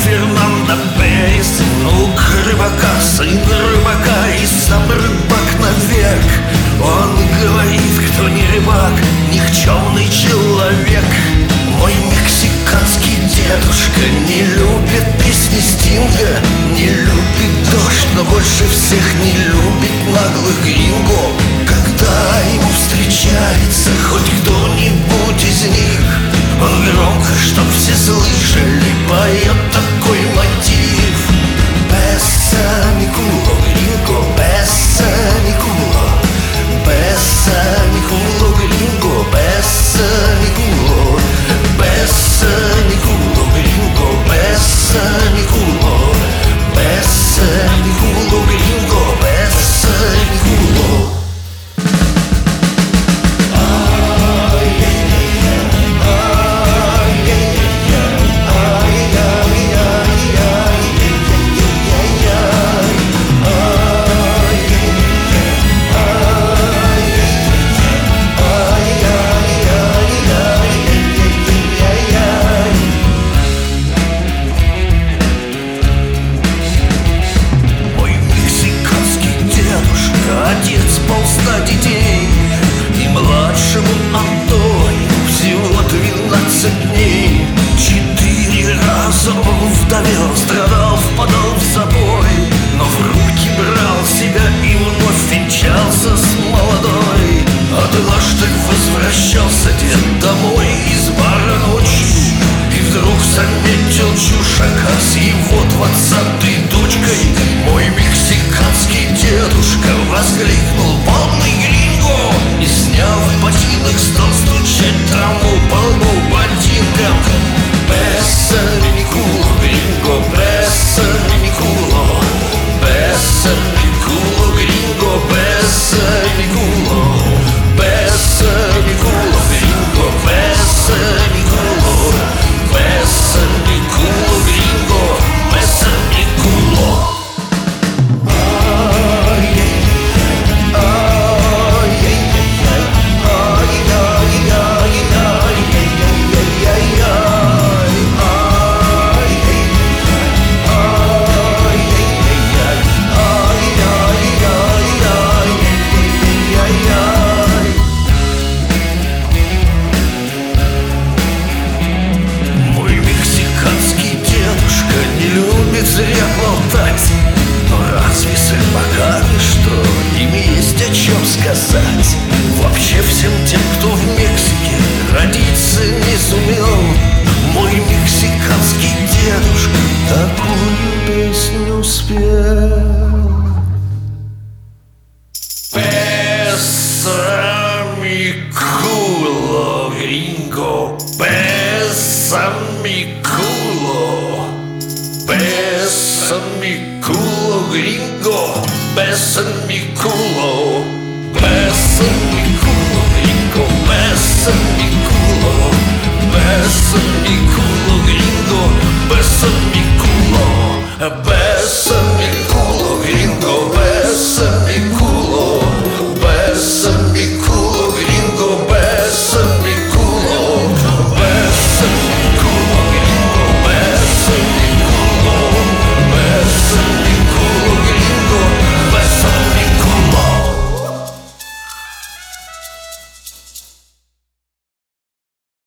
Фернандо Перес, внук рыбака, сын рыбака и сам рыбак навек. Он говорит, кто не рыбак, никчемный человек. Мой мексиканский дедушка не любит песни Стинга, не любит дождь, но больше всех не любит наглых гринго. Когда ему встречается хоть кто-нибудь из них, он громко, чтоб все слышали, поет такой мотив: Беса ми куло, гринго, беса ми куло, беса ми куло, гринго, беса ми куло, беса ми куло, гринго, беса ми куло, беса ми куло, гринго, беса ми куло. Отец полста детей, и младшему Антонию всего 12 дней. 4 раза он вдовел, страдал, впадал в запой, но в руки брал себя и вновь венчался с молодой. Однажды возвращался дед домой из бара ночью, и вдруг заметил чужака с его 20-й дочкой. Мой мексиканский дедушка воскликнул: полный гринго! И, сняв ботинок, стал стучать траву по лбу ботинком. Беса ми куло, гринго, беса ми куло, беса ми куло, гринго, беса ми куло, беса ми куло, гринго, беса ми куло, беса ми куло, гринго, беса ми куло. Зря болтать, но разве с рыбаками что? Им есть о чем сказать. Вообще всем тем, кто в Мексике родиться не сумел, мой мексиканский дедушка такую песню спел. Беса ми куло, гринго, беса ми куло, besa mi culo, gringo, besa mi culo, besa mi culo, gringo, besa mi culo, besa mi culo, gringo, besa mi culo, besa